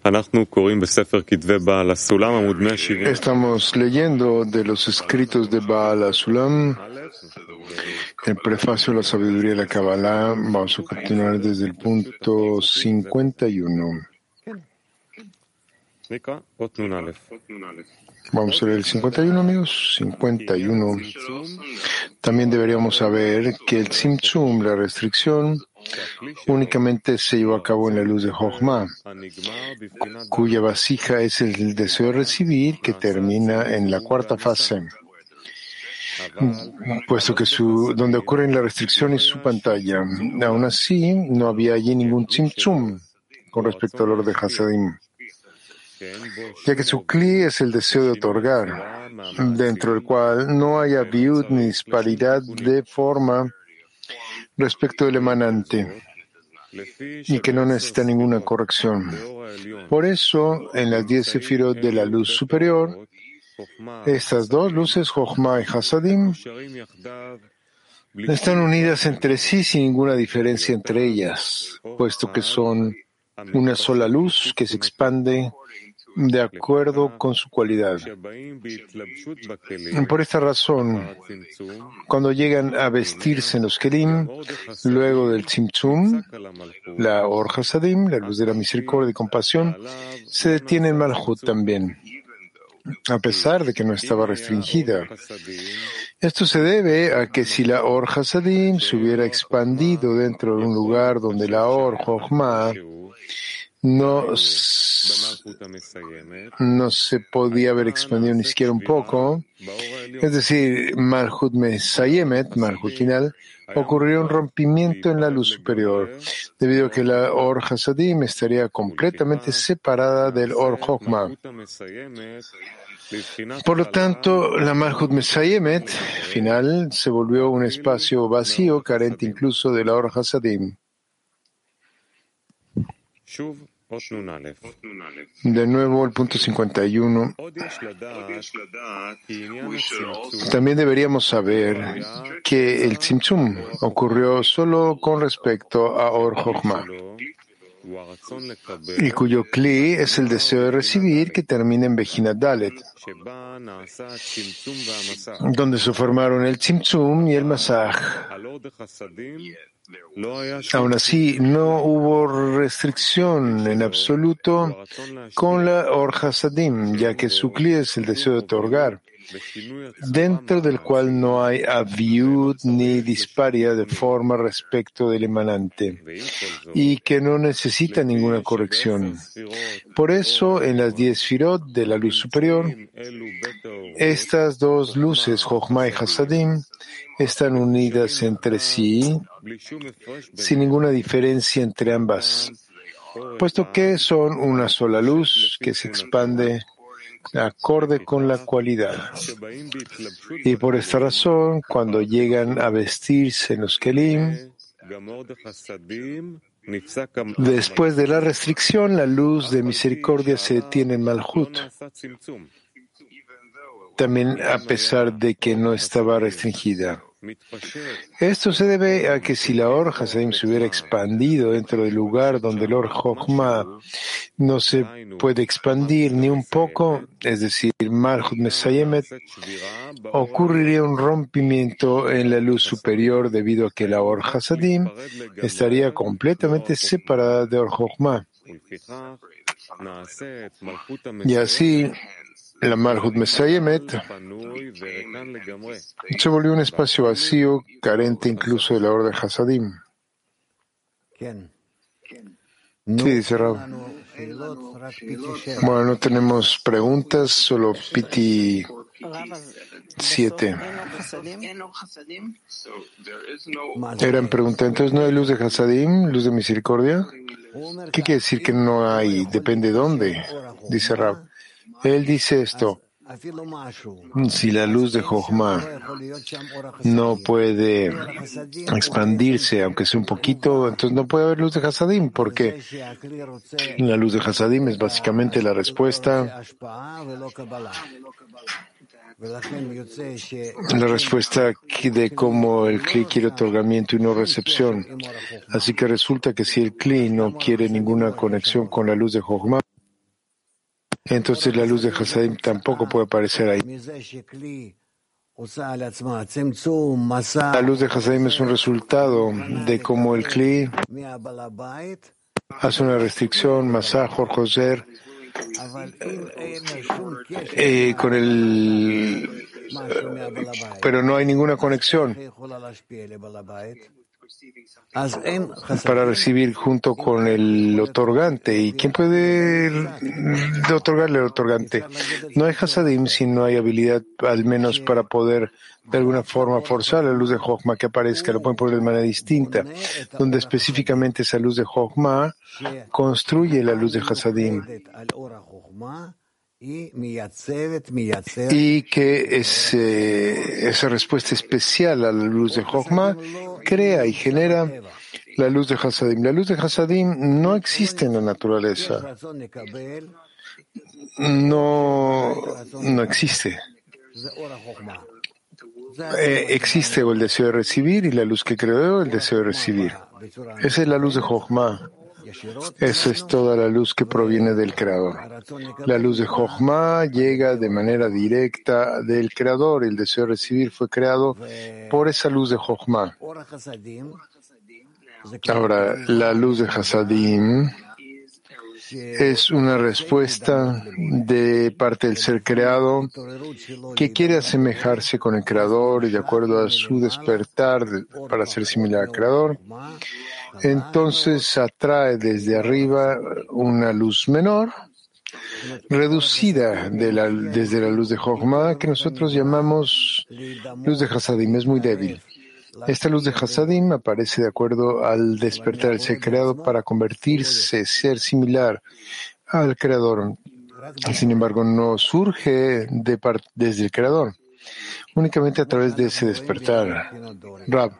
Estamos leyendo de los escritos de Baal HaSulam, el prefacio a la sabiduría de la Kabbalah. Vamos a continuar desde el punto 51. Vamos a leer el 51, amigos. 51. También deberíamos saber que el Tzimtzum, la restricción, únicamente se llevó a cabo en la luz de Jochma, cuya vasija es el deseo de recibir, que termina en la cuarta fase, puesto que donde ocurre la restricción es su pantalla. Aún así, no había allí ningún Tzimtzum con respecto al orden de Hasadim, ya que su kli es el deseo de otorgar, dentro del cual no hay aviud ni disparidad de forma respecto del emanante, y que no necesita ninguna corrección. Por eso, en las 10 sefirot de la luz superior, estas dos luces, Jochma y Hasadim, están unidas entre sí sin ninguna diferencia entre ellas, puesto que son una sola luz que se expande de acuerdo con su cualidad. Por esta razón, cuando llegan a vestirse en los kelim, luego del Tzimtzum, la Or Hasadim, la luz de la misericordia y compasión, se detiene en Malhut también, a pesar de que no estaba restringida. Esto se debe a que si la Or Hasadim se hubiera expandido dentro de un lugar donde la Or Jochma no se podía haber expandido ni siquiera un poco, es decir, Malhut Mesayemet, Malhut final, ocurrió un rompimiento en la luz superior, debido a que la Or Hasadim estaría completamente separada del Or Jochma. Por lo tanto, la Malhut Mesayemet final se volvió un espacio vacío, carente incluso de la Or Hasadim. De nuevo, el punto 51. También deberíamos saber que el Tzimtzum ocurrió solo con respecto a Or Jochma, y cuyo kli es el deseo de recibir, que termina en Bejinat Dalet, donde se formaron el Tzimtzum y el Masaj. Aún así, no hubo restricción en absoluto con la Or Hasadim, ya que su kli es el deseo de otorgar, dentro del cual no hay aviud ni disparidad de forma respecto del emanante, y que no necesita ninguna corrección. Por eso, en las 10 sefirot de la luz superior, estas dos luces, Jochma y Hasadim, están unidas entre sí, sin ninguna diferencia entre ambas, puesto que son una sola luz que se expande acorde con la cualidad. Y por esta razón, cuando llegan a vestirse en los kelim, después de la restricción, la luz de misericordia se detiene en Malhut, también a pesar de que no estaba restringida. Esto se debe a que si la Or Hasadim se hubiera expandido dentro del lugar donde el Or Jochma no se puede expandir ni un poco, es decir, Malhut Mesayemet, ocurriría un rompimiento en la luz superior debido a que la Or Hasadim estaría completamente separada de Or Jochma. Y así, la Malhut Mesayemet se volvió un espacio vacío, carente incluso de la Or de Hasadim. Sí, dice Rab. Bueno, no tenemos preguntas, solo Piti 7. Eran preguntas, entonces no hay luz de Hasadim, luz de misericordia. ¿Qué quiere decir que no hay? Depende de dónde, dice Rab. Él dice esto: si la luz de Jochma no puede expandirse, aunque sea un poquito, entonces no puede haber luz de Hasadim, porque la luz de Hasadim es básicamente la respuesta de cómo el Kli quiere otorgamiento y no recepción. Así que resulta que si el Kli no quiere ninguna conexión con la luz de Jochma, entonces la luz de Hasadim tampoco puede aparecer ahí. La luz de Hasadim es un resultado de cómo el Kli hace una restricción, Masá, Jorjoser, pero no hay ninguna conexión para recibir junto con el otorgante. ¿Y quién puede otorgarle al otorgante? No hay Hasadim si no hay habilidad, al menos para poder de alguna forma forzar la luz de Jochma que aparezca. Lo pueden poner de manera distinta, donde específicamente esa luz de Jochma construye la luz de Hasadim. Y que esa respuesta especial a la luz de Jochma crea y genera la luz de Hasadim. La luz de Hasadim no existe en la naturaleza. No existe. Existe el deseo de recibir y la luz que creó el deseo de recibir. Esa es la luz de Jochma. Esa es toda la luz que proviene del Creador. La luz de Jochma llega de manera directa del Creador. El deseo de recibir fue creado por esa luz de Jochma. Ahora, la luz de Hasadim es una respuesta de parte del ser creado que quiere asemejarse con el Creador y de acuerdo a su despertar para ser similar al Creador. Entonces atrae desde arriba una luz menor, reducida desde la luz de Jochma, que nosotros llamamos luz de Hasadim. Es muy débil. Esta luz de Hasadim aparece de acuerdo al despertar del ser creado para convertirse, ser similar al Creador. Sin embargo, no surge desde el Creador, únicamente a través de ese despertar. Rab.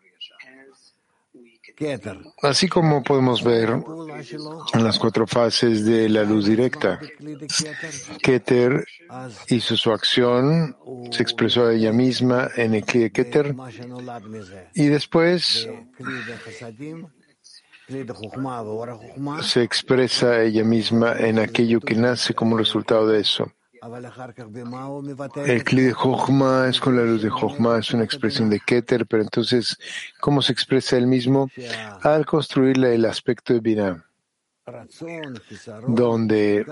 Así como podemos ver en las 4 fases de la luz directa, Keter hizo su acción, se expresó a ella misma en el Kli de Keter y después se expresa a ella misma en aquello que nace como resultado de eso. El Kli de Jochma es con la luz de Jochma, es una expresión de Keter, pero entonces, ¿cómo se expresa él mismo? Al construirle el aspecto de Binah, donde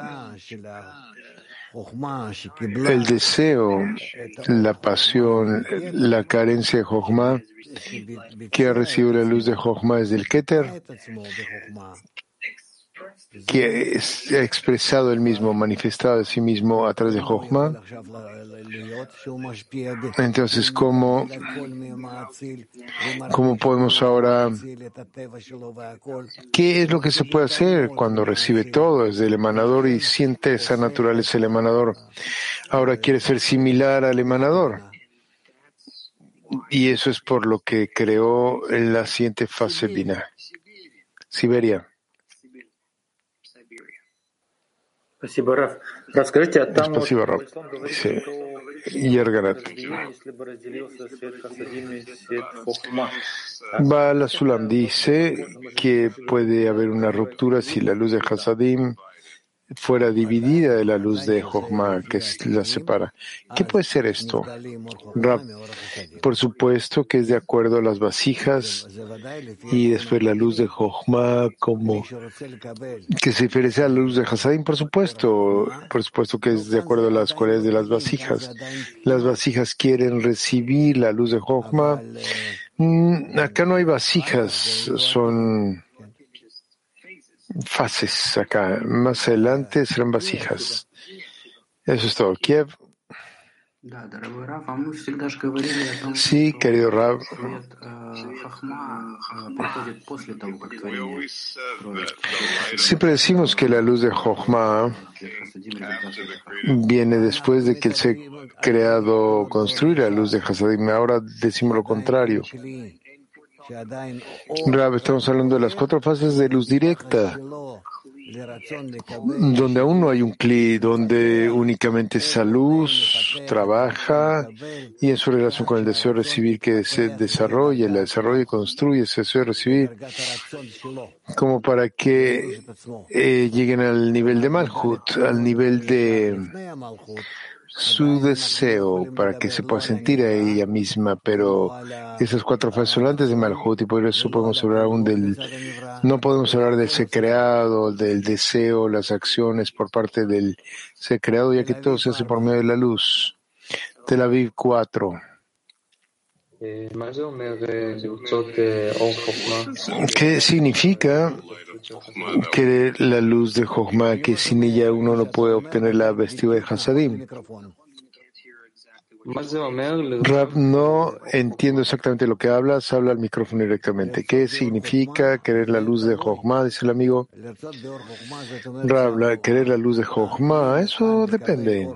el deseo, la pasión, la carencia de Jochma, que ha recibido la luz de Jochma desde el Keter, que ha expresado él mismo, manifestado a sí mismo a través de Jochma. Entonces, ¿cómo podemos ahora? ¿Qué es lo que se puede hacer cuando recibe todo desde el emanador y siente esa naturaleza del emanador? Ahora quiere ser similar al emanador. Y eso es por lo que creó la siguiente fase Binah. Siberia. Спасибо, Раф. Расскажите, а там вот Спасибо, Раб. Dice Yerganat. если бы разделился свет Хасадим и свет Хохма. Baal Sulam dice que puede haber una ruptura si la luz de Hasadim fuera dividida de la luz de Jochma, que la separa. ¿Qué puede ser esto? Rab, por supuesto que es de acuerdo a las vasijas y después la luz de Jochma como que se diferencia a la luz de Hasadim, por supuesto que es de acuerdo a las cualidades de las vasijas. Las vasijas quieren recibir la luz de Jochma. Acá no hay vasijas, son fases acá. Más adelante serán vasijas. Eso es todo. Kiev. Sí, querido Rab. Siempre decimos que la luz de Jochma viene después de que el ser creado construye la luz de Hasadim. Ahora decimos lo contrario. Rab, estamos hablando de las 4 fases de luz directa. donde aún no hay un cli, donde únicamente esa luz trabaja y en su relación con el deseo de recibir que se desarrolla, la desarrolla y construye ese deseo de recibir, como para que lleguen al nivel de Malhut, al nivel de su deseo, para que se pueda sentir a ella misma, pero esas 4 fases son antes de Malhut y por eso podemos hablar aún no podemos hablar del ser creado, del deseo, las acciones por parte del ser creado, ya que todo se hace por medio de la luz. Tel Aviv 4. ¿Qué significa que la luz de Jochma, que sin ella uno no puede obtener la vestidura de Hasadim? Rab, no entiendo exactamente lo que hablas, habla al micrófono directamente. ¿Qué significa querer la luz de Jochma? Dice el amigo. Rab, querer la luz de Jochma, eso depende.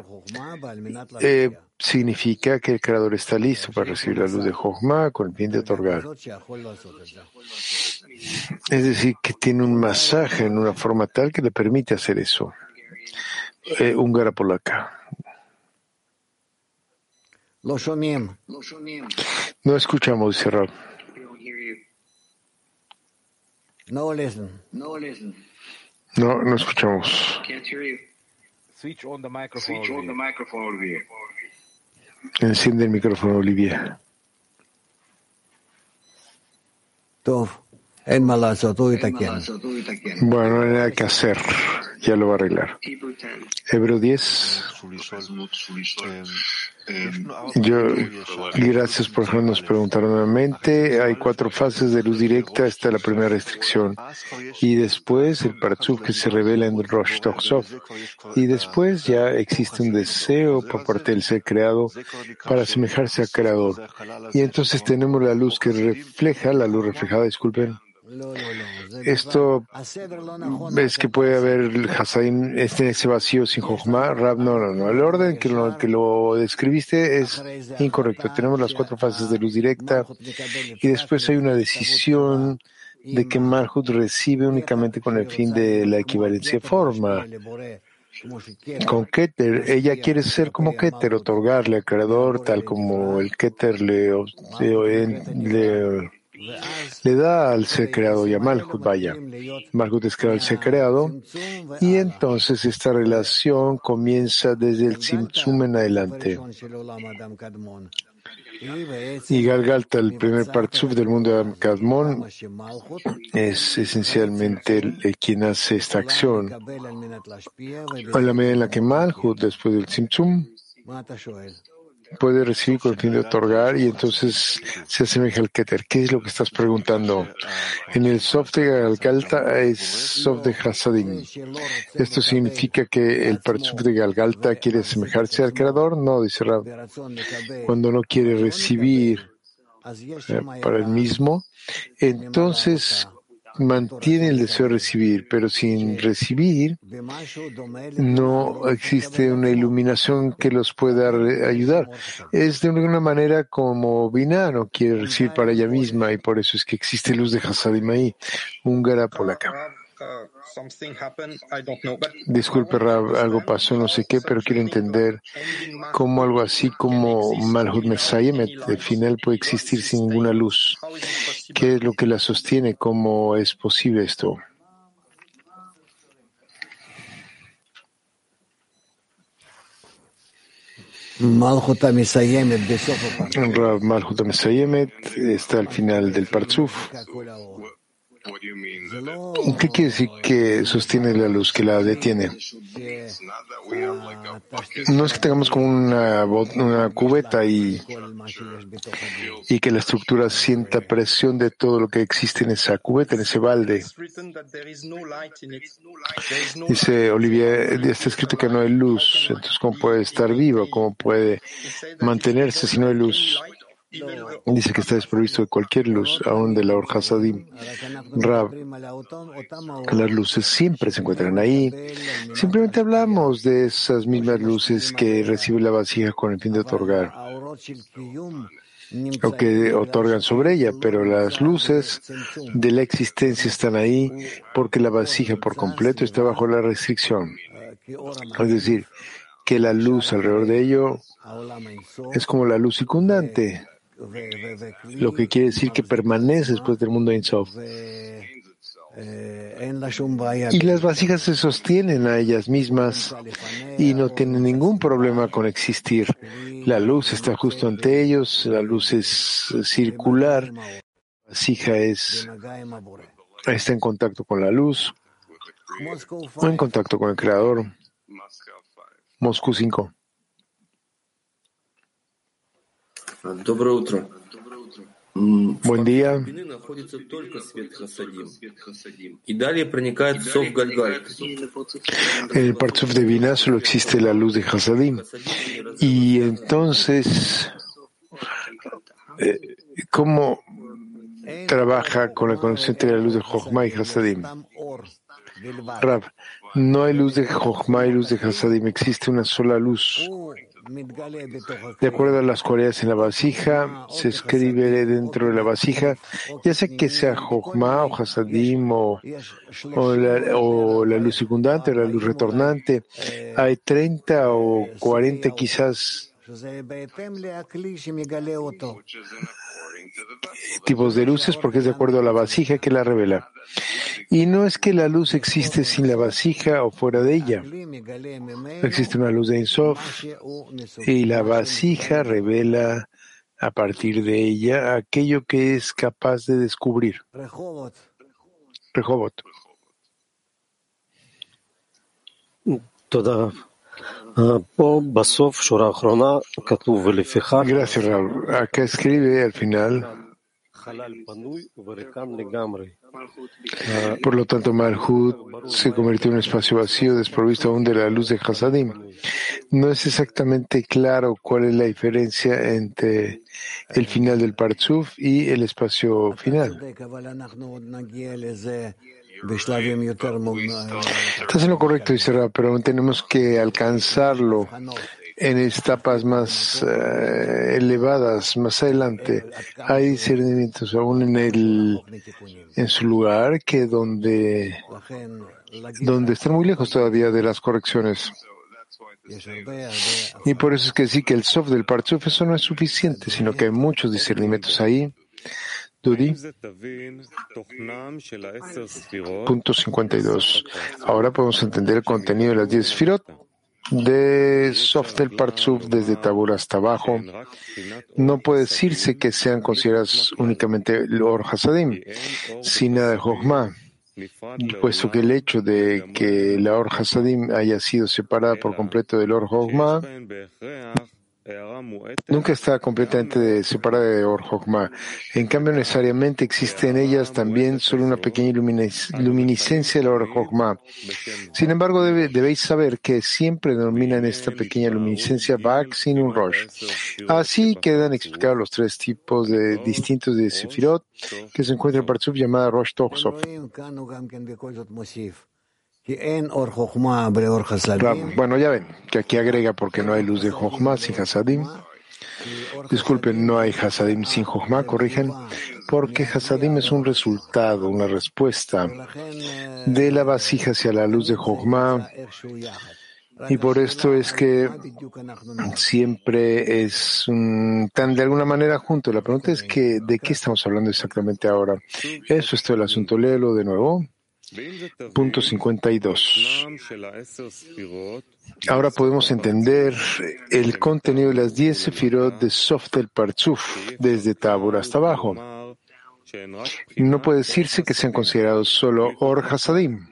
Significa que el Creador está listo para recibir la luz de Jochma con el fin de otorgar. Es decir, que tiene un masaje en una forma tal que le permite hacer eso. Húngara polaca. No escuchamos, dice Rab. No escuchamos. Enciende el micrófono, Olivia. Bueno, no hay nada que hacer. Ya lo va a arreglar. Hebreo 10. Gracias por dejarnos preguntar nuevamente. Hay 4 fases de luz directa. Esta es la primera restricción. Y después el Parzuf que se revela en Rosh Tochsov. Y después ya existe un deseo por parte del ser creado para asemejarse al creador. Y entonces tenemos la luz que refleja, la luz reflejada, disculpen. Esto es que puede haber Hasadim, ese vacío sin Jochma. Rab, no. El orden que lo describiste es incorrecto. Tenemos las 4 fases de luz directa y después hay una decisión de que Malhut recibe únicamente con el fin de la equivalencia de forma. Con Keter, ella quiere ser como Keter, otorgarle al Creador tal como el Keter le da al ser creado y a Malhut, vaya. Malhut es creado al ser creado y entonces esta relación comienza desde el Tzimtzum en adelante. Y Galgalta, el primer Parzuf del mundo de Adam Kadmon, es esencialmente quien hace esta acción. En la medida en la que Malhut, después del Tzimtzum, puede recibir con el fin de otorgar y entonces se asemeja al Keter. ¿Qué es lo que estás preguntando? En el Sof de Galgalta es Sof de Hasadim. ¿Esto significa que el Parzuf de Galgalta quiere asemejarse al Creador? No, dice Rab. Cuando no quiere recibir para él mismo, entonces mantiene el deseo de recibir, pero sin recibir no existe una iluminación que los pueda ayudar. Es de alguna manera como Binah no quiere recibir para ella misma y por eso es que existe luz de Hasadim ahí, húngara polaca. Disculpe, Rab, algo pasó, no sé qué, pero quiero entender cómo algo así como Malhut Mesayemet, el final puede existir sin ninguna luz. ¿Qué es lo que la sostiene? ¿Cómo es posible esto? Malhut Mesayemet está al final del Parzuf. ¿Qué quiere decir que sostiene la luz, que la detiene? No es que tengamos como una cubeta y que la estructura sienta presión de todo lo que existe en esa cubeta, en ese balde. Dice Olivia, está escrito que no hay luz, entonces ¿cómo puede estar vivo? ¿Cómo puede mantenerse si no hay luz? Dice que está desprovisto de cualquier luz, aún de la Or Hasadim. Rab, las luces siempre se encuentran ahí. Simplemente hablamos de esas mismas luces que recibe la vasija con el fin de otorgar. o que otorgan sobre ella, pero las luces de la existencia están ahí porque la vasija por completo está bajo la restricción. Es decir, que la luz alrededor de ello es como la luz circundante, lo que quiere decir que permanece después del mundo Ein Sof. Y las vasijas se sostienen a ellas mismas y no tienen ningún problema con existir. La luz está justo ante ellos, la luz es circular, la vasija está en contacto con la luz o en contacto con el Creador. Moscú 5. Доброе утро. Buen día. Находится только свет Хасадим. И далее проникает Сов Гальгаль. En el Partzuf de Binah solo existe la luz de Hasadim. Y entonces, ¿cómo trabaja con la conexión entre la luz de Jochma y Hasadim? Rav, no hay luz de Jochma y luz de Hasadim, existe una sola luz. De acuerdo a las cualidades en la vasija, se escribe dentro de la vasija, ya sea que sea Jochma o Hasadim o la luz circundante o la luz retornante. Hay 30 o 40 quizás tipos de luces porque es de acuerdo a la vasija que la revela. Y no es que la luz existe sin la vasija o fuera de ella. Existe una luz de Ein Sof y la vasija revela a partir de ella aquello que es capaz de descubrir. Rehovot. Gracias, Raúl. Acá escribe al final. Por lo tanto, Malhut se convirtió en un espacio vacío, desprovisto aún de la luz de Hasadim. No es exactamente claro cuál es la diferencia entre el final del Partzuf y el espacio final. Estás en lo correcto, dice Ra, pero aún tenemos que alcanzarlo en etapas más elevadas, más adelante. Hay discernimientos aún en su lugar que donde están muy lejos todavía de las correcciones. Y por eso es que sí que el sof del Partzuf eso no es suficiente, sino que hay muchos discernimientos ahí. Dudi. Punto 52. Ahora podemos entender el contenido de las 10 Sfirot de Sof del Partzuf desde Tabur hasta abajo. No puede decirse que sean consideradas únicamente el Or Hasadim, sin nada de Jochma, puesto que el hecho de que la Or Hasadim haya sido separada por completo del Or Jochma nunca está completamente separada de Or Jochma. En cambio, necesariamente existe en ellas también solo una pequeña luminiscencia de la Or Jochma. Sin embargo, debéis saber que siempre denominan esta pequeña luminiscencia Vak sin un Rosh. Así quedan explicados los tres tipos distintos de Sefirot que se encuentran en Partzuf llamada Rosh Toch Sof. Bueno, ya ven que aquí agrega porque no hay luz de Jochma sin Hasadim. Disculpen, no hay Hasadim sin Jochma, corrigen, porque Hasadim es un resultado, una respuesta de la vasija hacia la luz de Jochma, y por esto es que siempre están de alguna manera juntos. La pregunta es que ¿de qué estamos hablando exactamente ahora? Eso es todo el asunto. Léelo de nuevo. Punto 52. Ahora podemos entender el contenido de las 10 sefirot de Sof del Partzuf, desde Tabur hasta abajo. No puede decirse que sean considerados solo Or Hasadim,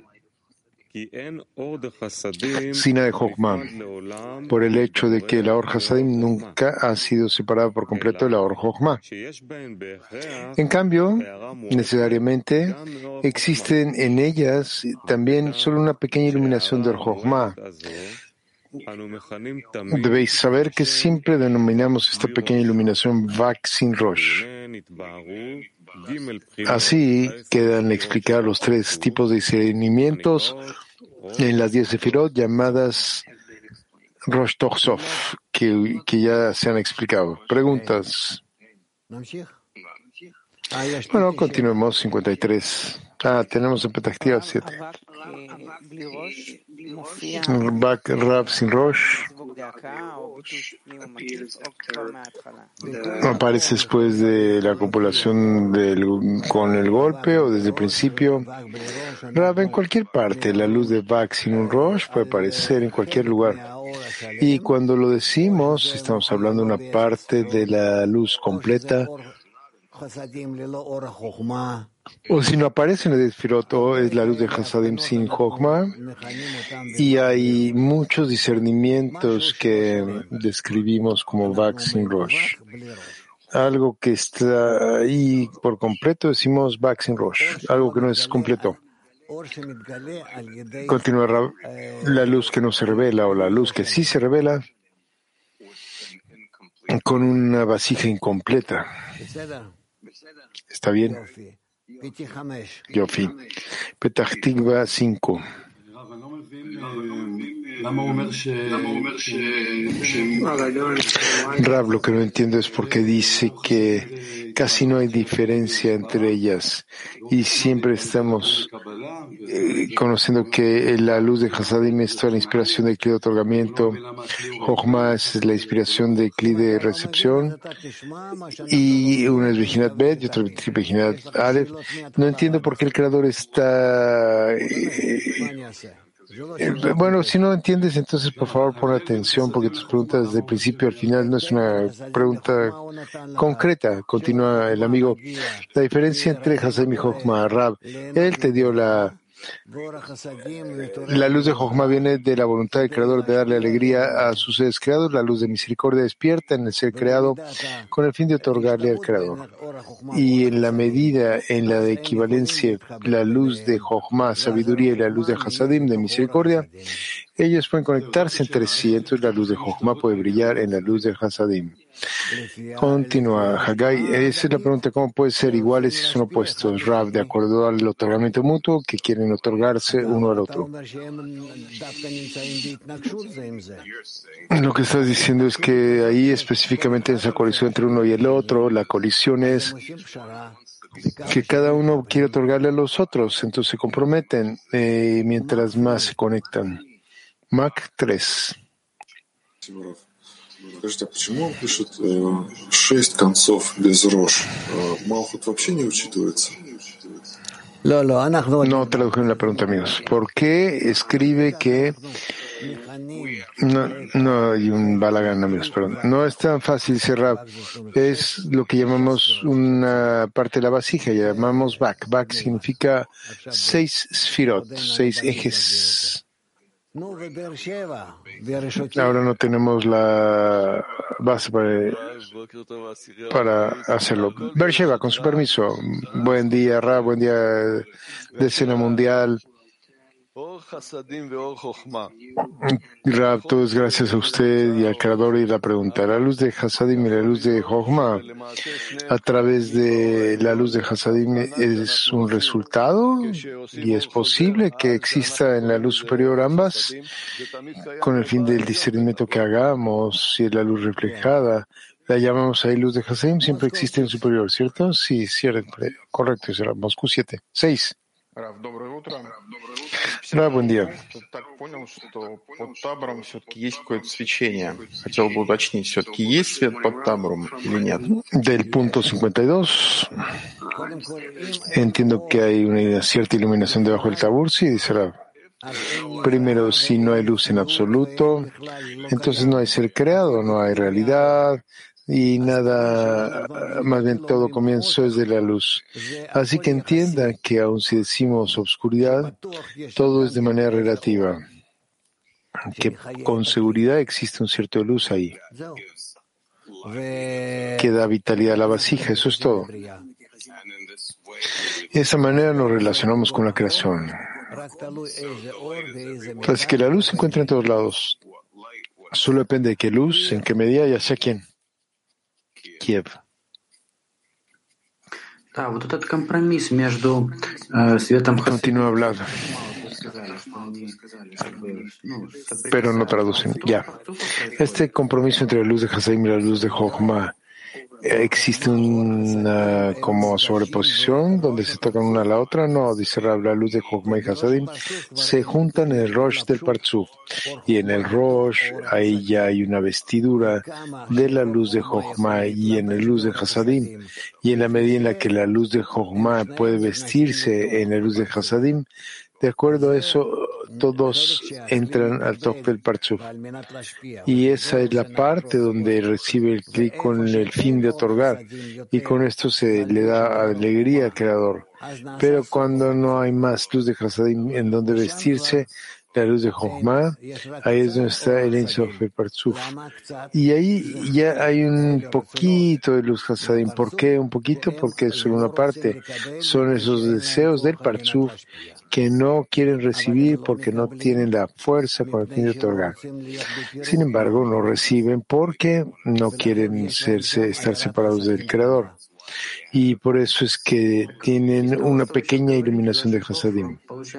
Sina de Jochma, por el hecho de que la Or Hasadim nunca ha sido separada por completo de la Or Jochma. En cambio, necesariamente existen en ellas también solo una pequeña iluminación de Or Jochma. Debéis saber que siempre denominamos esta pequeña iluminación Vak sin Rosh. Así quedan explicados los tres tipos de discernimientos en las 10 sefirot llamadas Rosh Toch Sof, que ya se han explicado. Preguntas. Bueno, continuemos. 53. Tenemos en Petah 7. Rab sin Rosh aparece después de la copulación con el golpe o desde el principio. Rab en cualquier parte. La luz de Bak sin un Rosh puede aparecer en cualquier lugar. Y cuando lo decimos, estamos hablando de una parte de la luz completa. O si no aparece en el Sefirot, es la luz de Hasadim sin Jochma, y hay muchos discernimientos que describimos como Bak sin Rosh. Algo que está ahí por completo decimos Bak sin Rosh, algo que no es completo. Continúa la luz que no se revela o la luz que sí se revela con una vasija incompleta. ¿Está bien? Yofi. Petah Tikva 5. Rab, lo que no entiendo es por qué dice que casi no hay diferencia entre ellas y siempre estamos conociendo que la luz de Hasadim es toda la inspiración del Kli de otorgamiento, Jochma es la inspiración del Kli de recepción y una es Bejinat Bet y otra es Bejinat Aleph. No entiendo por qué el Creador está... bueno, si no entiendes, entonces por favor pon atención porque tus preguntas desde el principio al final no es una pregunta concreta. Continúa el amigo. La diferencia entre Hasadim y Jochma, Rab, él te dio la luz de Jochma viene de la voluntad del Creador de darle alegría a sus seres creados. La luz de misericordia despierta en el ser creado con el fin de otorgarle al Creador. Y en la medida en la de equivalencia, la luz de Jochma, sabiduría, y la luz de Hasadim, de misericordia, ellos pueden conectarse entre sí. Entonces la luz de Jochma puede brillar en la luz de Hasadim. Continúa Haggai. Esa es la pregunta: ¿cómo pueden ser iguales si son opuestos? Rab, de acuerdo al otorgamiento mutuo que quieren otorgarse uno al otro. Lo que estás diciendo es que ahí específicamente en esa colisión entre uno y el otro, la colisión es que cada uno quiere otorgarle a los otros, entonces se comprometen mientras más se conectan. Mac 3. Скажите, а почему он пишет 6 концов без Рош? Малхут вообще не учитывается? No tradujeron la pregunta, amigos. ¿Por qué escribe que no hay un balagán, amigos? Perdón. No es tan fácil cerrar. Es lo que llamamos una parte de la vasija, llamamos Bak. Bak significa 6 sfirot, 6 ejes. Ahora no tenemos la base para hacerlo. Beersheba, con su permiso. Buen día, Ra, buen día de escena mundial. Rab, todo es gracias a usted y al Creador y la pregunta. La luz de Hasadim y la luz de Jochma, a través de la luz de Hasadim, ¿es un resultado? ¿Y es posible que exista en la luz superior ambas? Con el fin del discernimiento que hagamos, si es la luz reflejada, la llamamos ahí luz de Hasadim, siempre existe en superior, ¿cierto? Sí, siempre. Correcto, será Moscú 7. 6. Buen día. Так понял, что под табором все-таки есть какое-то свечение. Хотел бы уточнить, все-таки есть свет под табором или нет? Del punto 52, entiendo que hay una cierta iluminación debajo del tabur, sí, dice Rab. Primero, si no hay luz en absoluto, entonces no hay ser creado, no hay realidad, y nada, más bien todo comienzo es de la luz. Así que entiendan que aun si decimos obscuridad, todo es de manera relativa, que con seguridad existe un cierto de luz ahí, que da vitalidad a la vasija, eso es todo. De esa manera nos relacionamos con la creación. Así que la luz se encuentra en todos lados. Solo depende de qué luz, en qué medida y hacia quién. Kiev. Continúa hablando. Pero no traducen. Ya. Este compromiso entre la luz de Hasadim y la luz de Jochma ¿Existe una como sobreposición donde se tocan una a la otra? No, dice Rab, la luz de Jochma y Hasadim se juntan en el Rosh del Parzuf. Y en el Rosh, ahí ya hay una vestidura de la luz de Jochma y en la luz de Hasadim. Y en la medida en la que la luz de Jochma puede vestirse en la luz de Hasadim, de acuerdo a eso, todos entran al top del Parzuf. Y esa es la parte donde recibe el clic con el fin de otorgar. Y con esto se le da alegría al Creador. Pero cuando no hay más luz de Hasadim en donde vestirse, la luz de Jochma, ahí es donde está el Ein Sof, el Parzuf. Y ahí ya hay un poquito de luz Hasadim. ¿Por qué un poquito? Porque es solo una parte. Son esos deseos del Parzuf que no quieren recibir porque no tienen la fuerza con el fin de otorgar. Sin embargo, no reciben porque no quieren estar separados del Creador. Y por eso es que tienen una pequeña iluminación de Hasadim.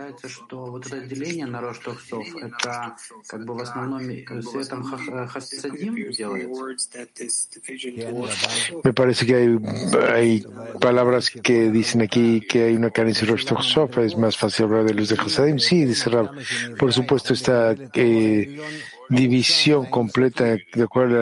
Me parece que hay palabras que dicen aquí que hay una carencia de Rosh Sof, es más fácil hablar de luz de Hasadim. Sí, dice Rab. Por supuesto, esta división completa de acuerdo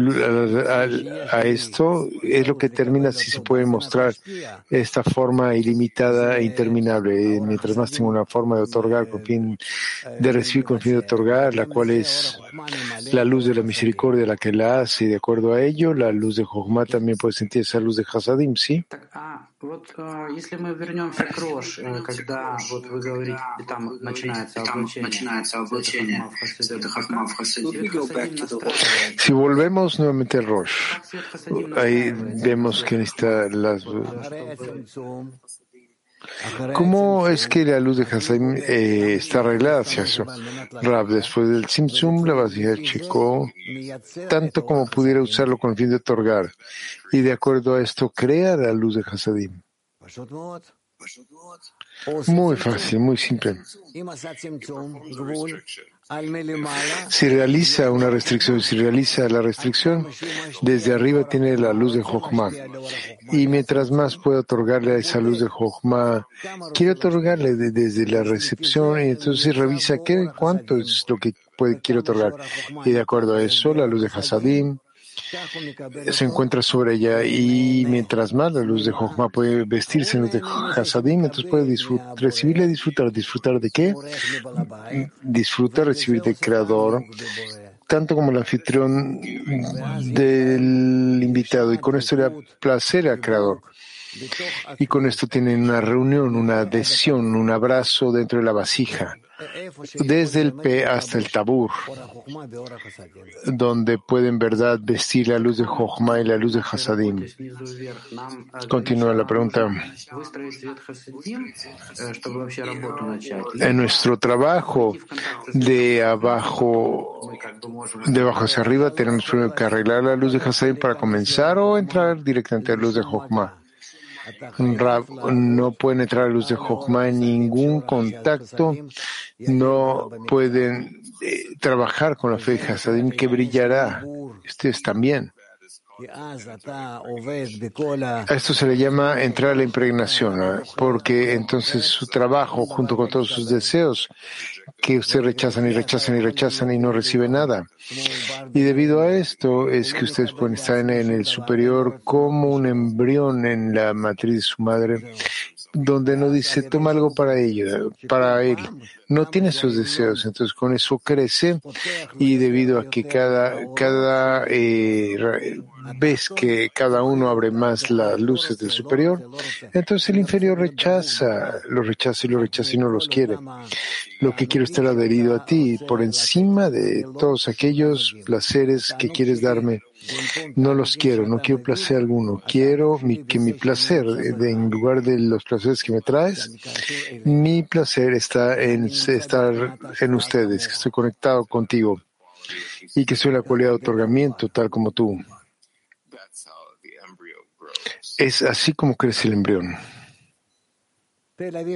a esto es lo que determina si se puede mostrar esta forma ilimitada e interminable. Mientras más tengo una forma de otorgar con fin de recibir con fin de otorgar, la cual es la luz de la misericordia la que la hace, y de acuerdo a ello, la luz de Jochma también puede sentir esa luz de Hasadim, ¿sí? Если мы вернемся к Рош, когда вот вы говорите, там начинается облачение, это хахма в Хасидим, si volvemos nuevamente al Rosh, ahí vemos que está las... ¿Cómo es que la luz de Hasadim está arreglada hacia eso? Rab, después del Tzimtzum, la vasija checó tanto como pudiera usarlo con el fin de otorgar. Y de acuerdo a esto, crea la luz de Hasadim. Muy fácil, muy simple. Si realiza una restricción, si realiza la restricción, desde arriba tiene la luz de Jochma. Y mientras más puede otorgarle a esa luz de Jochma, quiere otorgarle desde la recepción, y entonces revisa cuánto es lo que quiere otorgar. Y de acuerdo a eso, la luz de Hasadim se encuentra sobre ella, y mientras más la luz de Jochma puede vestirse en luz de Hasadim, entonces puede recibirle, disfrutar de qué? Disfrutar, recibir del Creador, tanto como el anfitrión del invitado, y con esto le da placer al Creador. Y con esto tienen una reunión, una adhesión, un abrazo dentro de la vasija, desde el P hasta el Tabur, donde pueden en verdad vestir la luz de Jochma y la luz de Hasadim. Continúa la pregunta. En nuestro trabajo de abajo hacia arriba, tenemos primero que arreglar la luz de Hasadim para comenzar, o entrar directamente a la luz de Jochma. No pueden entrar a la luz de Jochma en ningún contacto, no pueden trabajar con la fe de Hasadim que brillará. Ustedes también. A esto se le llama entrar a la impregnación, porque entonces su trabajo, junto con todos sus deseos, que ustedes rechazan y rechazan y rechazan y no reciben nada. Y debido a esto es que ustedes pueden estar en el superior como un embrión en la matriz de su madre, donde no dice toma algo para ella, para él. No tiene esos deseos, entonces con eso crece, y debido a que cada vez que cada uno abre más las luces del superior, entonces el inferior lo rechaza y no los quiere. Lo que quiero estar adherido a ti por encima de todos aquellos placeres que quieres darme. No los quiero, no quiero placer alguno. Quiero que mi placer, en lugar de los placeres que me traes, mi placer está en estar en ustedes, que estoy conectado contigo y que soy la cualidad de otorgamiento tal como tú. Es así como crece el embrión.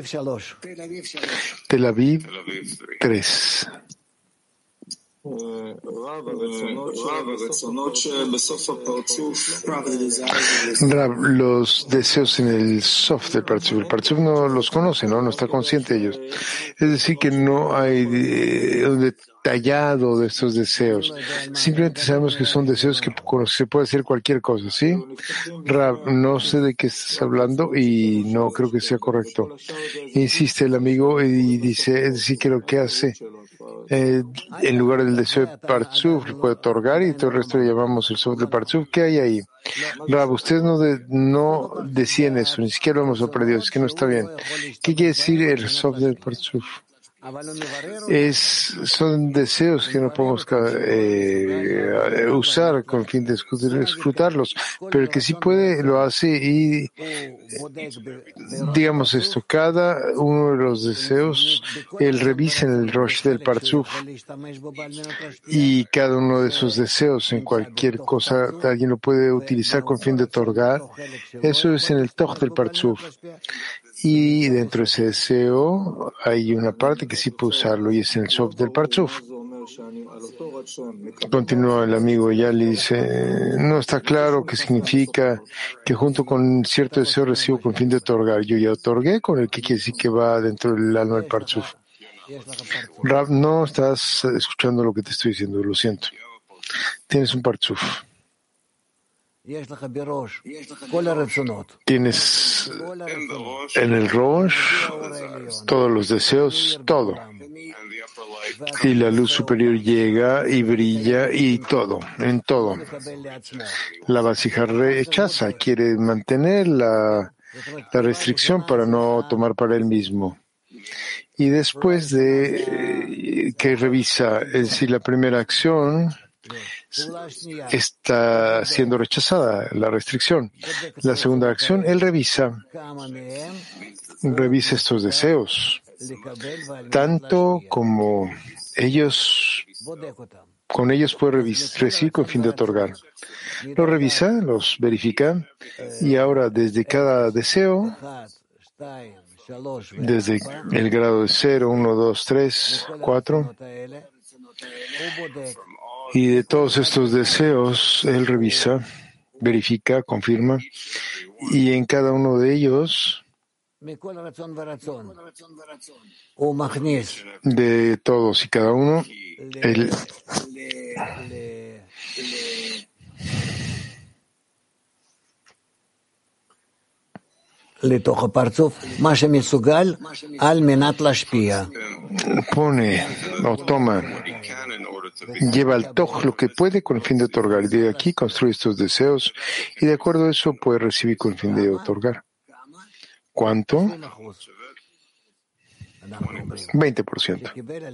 Tel Aviv 3. Rab, los deseos en el soft del Partzuf, el Partzuf no los conoce, ¿no? No está consciente de ellos. Es decir, que no hay un detallado de estos deseos. Simplemente sabemos que son deseos que se puede hacer cualquier cosa, ¿sí? Rab, no sé de qué estás hablando y no creo que sea correcto. Insiste el amigo y dice, es decir, que lo que hace en lugar del deseo de Partzuf, lo puede otorgar y todo el resto le llamamos el soft de Partzuf. ¿Qué hay ahí? Rab, ustedes no decían eso, ni siquiera lo hemos aprendido, es que no está bien. ¿Qué quiere decir el soft del Partzuf? Son deseos que no podemos usar con fin de escrutarlos, pero el que sí puede lo hace y digamos esto, cada uno de los deseos, él revisa en el Rosh del Partzuf y cada uno de esos deseos en cualquier cosa alguien lo puede utilizar con fin de otorgar. Eso es en el Toch del Partzuf. Y dentro de ese deseo hay una parte que sí puede usarlo y es en el Sof del Partzuf. Continúa el amigo ya le dice, no está claro qué significa que junto con cierto deseo recibo con fin de otorgar. Yo ya otorgué con el que quiere decir que va dentro del alma del Partzuf. Rab, no estás escuchando lo que te estoy diciendo, lo siento. Tienes un Partzuf. Tienes en el Rosh todos los deseos, todo. Y la luz superior llega y brilla y todo, en todo. La vasija rechaza, quiere mantener la restricción para no tomar para él mismo. Y después de que revisa, es decir, la primera acción está siendo rechazada, la restricción. La segunda acción, él revisa estos deseos, tanto como con ellos puede recibir con fin de otorgar. Los revisa, los verifica, y ahora desde cada deseo, desde el grado de 0, 1, 2, 3, 4, y de todos estos deseos, él revisa, verifica, confirma, y en cada uno de ellos, de todos y cada uno, él pone o toma, lleva al Toch lo que puede con el fin de otorgar. Y de aquí construye estos deseos y de acuerdo a eso puede recibir con el fin de otorgar. ¿Cuánto? 20%.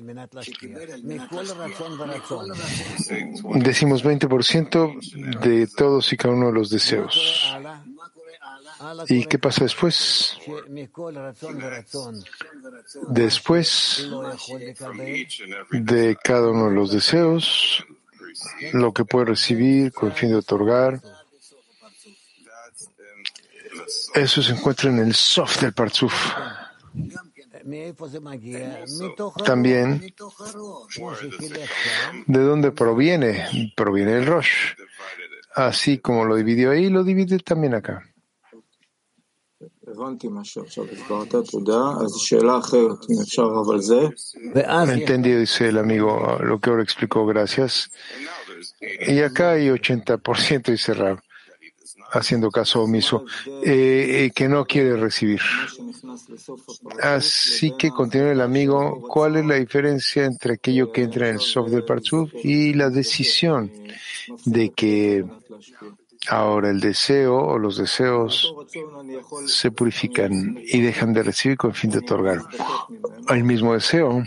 Decimos 20% de todos y cada uno de los deseos. ¿Y qué pasa después? Después de cada uno de los deseos, lo que puede recibir con el fin de otorgar, eso se encuentra en el Sof del Partzuf. También, ¿de dónde proviene? Proviene del Rosh. Así como lo dividió ahí, lo divide también acá. Entendido, dice el amigo, lo que ahora explicó, gracias. Y acá hay 80%, dice Rab, haciendo caso omiso, que no quiere recibir. Así que continúa el amigo, ¿cuál es la diferencia entre aquello que entra en el Sof del Partzuf y la decisión de que ahora el deseo o los deseos se purifican y dejan de recibir con el fin de otorgar? El mismo deseo,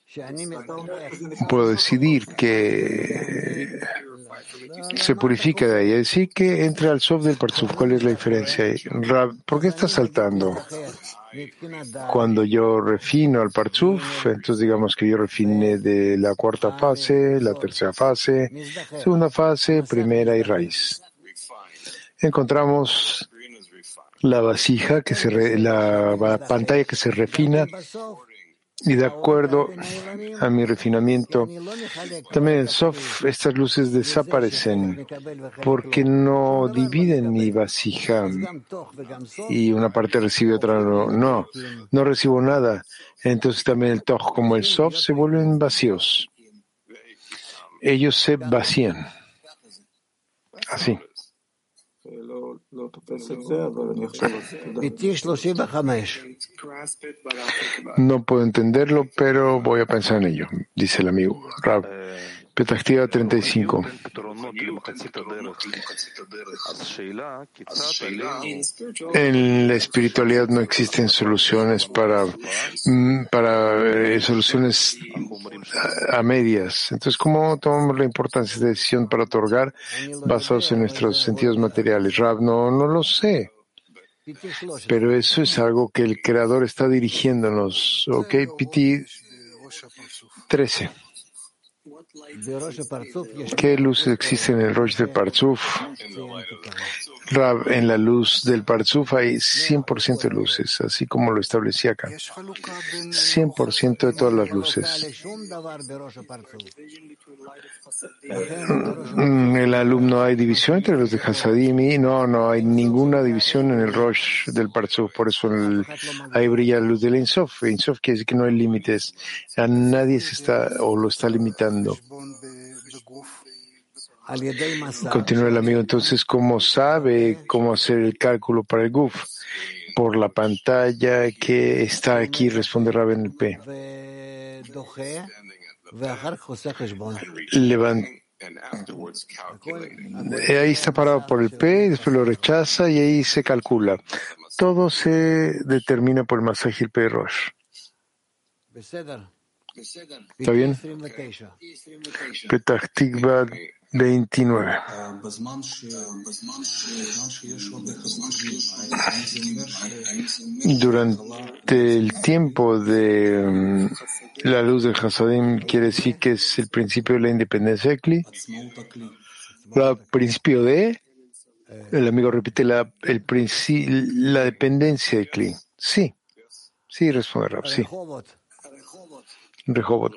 puedo decidir que se purifica de ahí, es decir, que entra al Sof del Partzuf. ¿Cuál es la diferencia ahí? Rab, ¿por qué estás saltando? Cuando yo refino al Partzuf, entonces digamos que yo refiné de la cuarta fase, la tercera fase, segunda fase, primera y raíz. Encontramos la vasija, la pantalla que se refina Y de acuerdo a mi refinamiento, también el Sof, estas luces desaparecen porque no dividen mi vasija y una parte recibe otra no recibo nada. Entonces también el Toj como el Sof se vuelven vacíos. Ellos se vacían. Así. No puedo entenderlo, pero voy a pensar en ello, dice el amigo Rab. Petah Tikva 35. En la espiritualidad no existen soluciones para soluciones a medias. Entonces, ¿cómo tomamos la importancia de decisión para otorgar basados en nuestros sentidos materiales? Rab, no lo sé. Pero eso es algo que el Creador está dirigiéndonos. ¿Ok? Piti 13. ¿Qué luces existen en el Rosh del Parzuf? Rab, en la luz del Parzuf hay 100% de luces, así como lo establecí acá. 100% de todas las luces. El alumno, ¿hay división entre los de Hasadim? Y no hay ninguna división en el Rosh del Parzuf. Por eso ahí brilla la luz del Ein Sof. Ein Sof quiere decir que no hay límites. A nadie lo está limitando. Continúa el amigo, entonces, ¿cómo sabe cómo hacer el cálculo para el GUF? Por la pantalla que está aquí, responde Rab en el P. Ahí está parado por el P, después lo rechaza y ahí se calcula. Todo se determina por el masaje el P de Rosh. ¿Está bien? Petah Tikva 29. Durante el tiempo de la luz del Hasadim, quiere decir que es el principio de la independencia de Kli. El principio de, el amigo repite la dependencia de Kli. Sí, responde Rab, sí. Rehobot.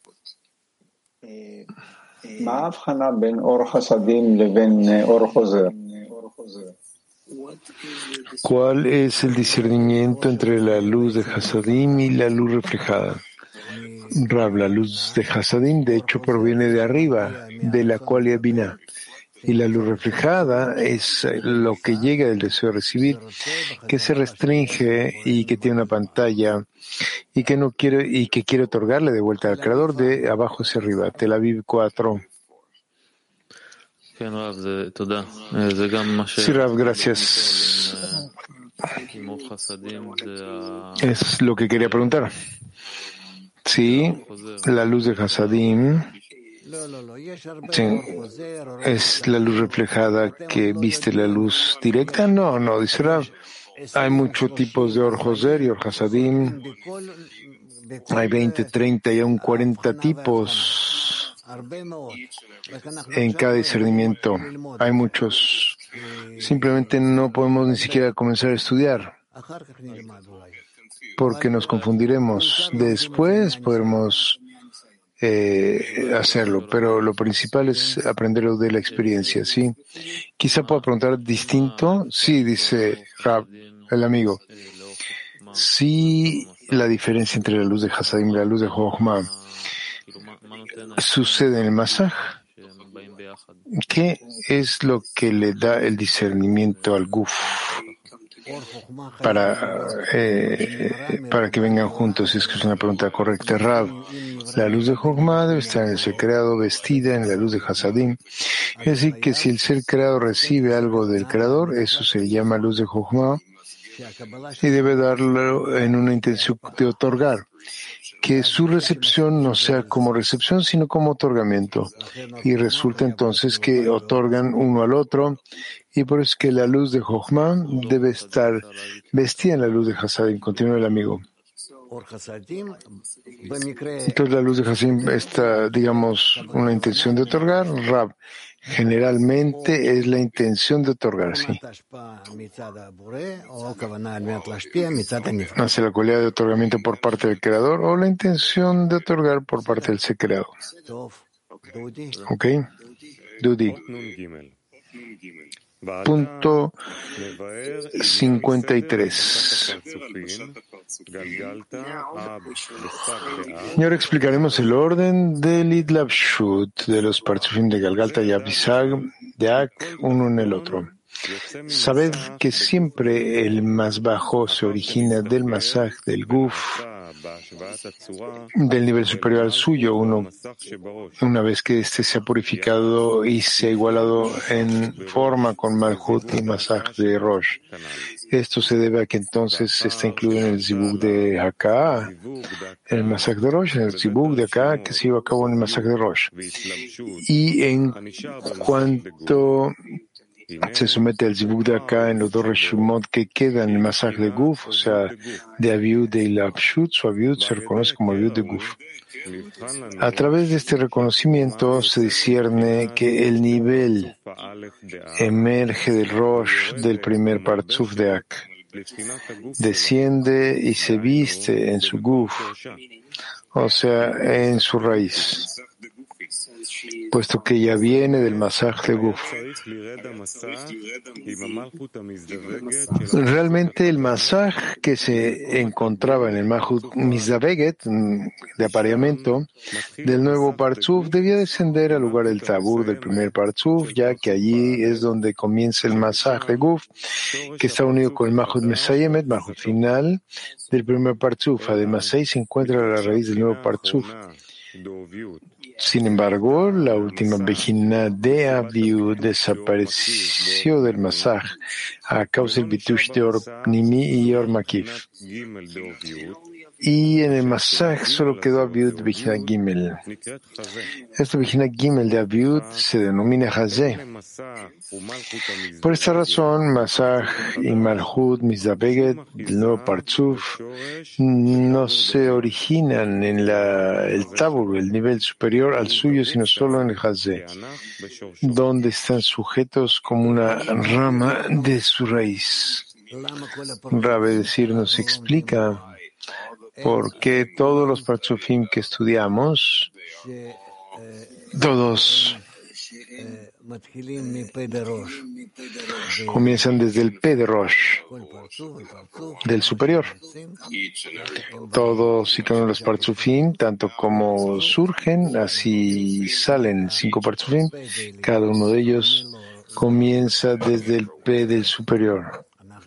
¿Cuál es el discernimiento entre la luz de Hasadim y la luz reflejada? Rab, la luz de Hasadim de hecho proviene de arriba, de la cualidad Binah. Y la luz reflejada es lo que llega del deseo de recibir, que se restringe y que tiene una pantalla y que quiere otorgarle de vuelta al Creador de abajo hacia arriba. Tel Aviv 4. Sí, Rav, gracias. Es lo que quería preguntar. Sí, la luz de Hasadim. Sí. ¿Es la luz reflejada que viste la luz directa? No, dice Rav. Hay muchos tipos de Or Joser y Or Hasadim. Hay 20, 30 y aún 40 tipos en cada discernimiento. Hay muchos. Simplemente no podemos ni siquiera comenzar a estudiar porque nos confundiremos. Después podremos hacerlo, pero lo principal es aprenderlo de la experiencia, ¿sí? Quizá pueda preguntar distinto. Sí, dice Rab, el amigo. Sí, la diferencia entre la luz de Hasadim y la luz de Jochma sucede en el masaj. ¿Qué es lo que le da el discernimiento al Guf para que vengan juntos? Si es que es una pregunta correcta, Rab. La luz de Jochma debe estar en el ser creado vestida en la luz de Hasadim. Es decir, que si el ser creado recibe algo del creador, eso se llama luz de Jochma y debe darlo en una intención de otorgar. Que su recepción no sea como recepción, sino como otorgamiento. Y resulta entonces que otorgan uno al otro, y por eso es que la luz de Jochma debe estar vestida en la luz de Hasadim. Continúa el amigo. Entonces la luz de Hasadim está, digamos, una intención de otorgar. Rab, Generalmente es la intención de otorgar, sí. Hacia la cualidad de otorgamiento por parte del creador o la intención de otorgar por parte del ser creado. ¿Ok? Dudi. Punto 53. Y ahora explicaremos el orden del Idlabshut de los Partzufim de Galgalta y Abisag de Ak, uno en el otro. Sabed que siempre el más bajo se origina del masaj del Guf, del nivel superior al suyo, una vez que éste se ha purificado y se ha igualado en forma con Malhut y masaj de Rosh. Esto se debe a que entonces está incluido en el Zibug de Haká, en el masaj de Rosh, en el Zibug de Haká que se lleva a cabo en el masaj de Rosh. Y en cuanto se somete al Zibug de acá en los dos Reshimot que quedan en el masaj de Guf, o sea, de Aviud de Ilabshut, su Aviud se reconoce como Aviud de Guf. A través de este reconocimiento se discierne que el nivel emerge del Rosh del primer Partzuf de Ak, desciende y se viste en su Guf, o sea, en su raíz, puesto que ya viene del masaj de Guf. Realmente el masaj que se encontraba en el Malhut Mizdaveget, de apareamiento, del nuevo Partzuf, debía descender al lugar del tabur del primer Partzuf, ya que allí es donde comienza el masaj de Guf, que está unido con el Malhut Mesayemet, Malhut final, del primer Partzuf. Además, ahí se encuentra la raíz del nuevo Partzuf. Sin embargo, la última Bejina de Aviud desapareció del masaj a causa del bitush de Or Pnimi y Or Makif. Y en el masaj solo quedó Aviud Bejina Gimel. Esta Bejina Gimel de Aviud se denomina Hazé. Por esta razón, masaj y Malhut Mizdaveget del nuevo Partzuf no se originan en el tabur, el nivel superior al suyo, sino solo en el Hazé, donde están sujetos como una rama de su raíz. Rabe decir nos explica por qué todos los Partzufim que estudiamos, todos comienzan desde el P de Rosh, del superior. Todos y cada uno de los Partzufim, tanto como surgen, así salen 5 Partzufim, cada uno de ellos comienza desde el P del superior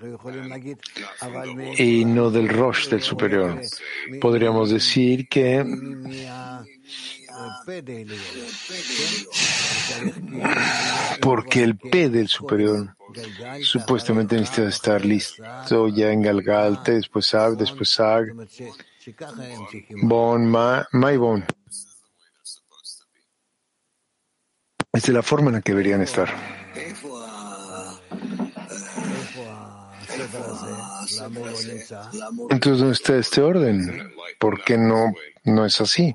y no del Rosh del superior. Podríamos decir que porque el P del superior supuestamente necesita estar listo ya en Galgalta, después Ab, después Sag, Bon, Ma y Bon. Esta es la forma en la que deberían estar. Entonces, ¿dónde está este orden? ¿Por qué no es así?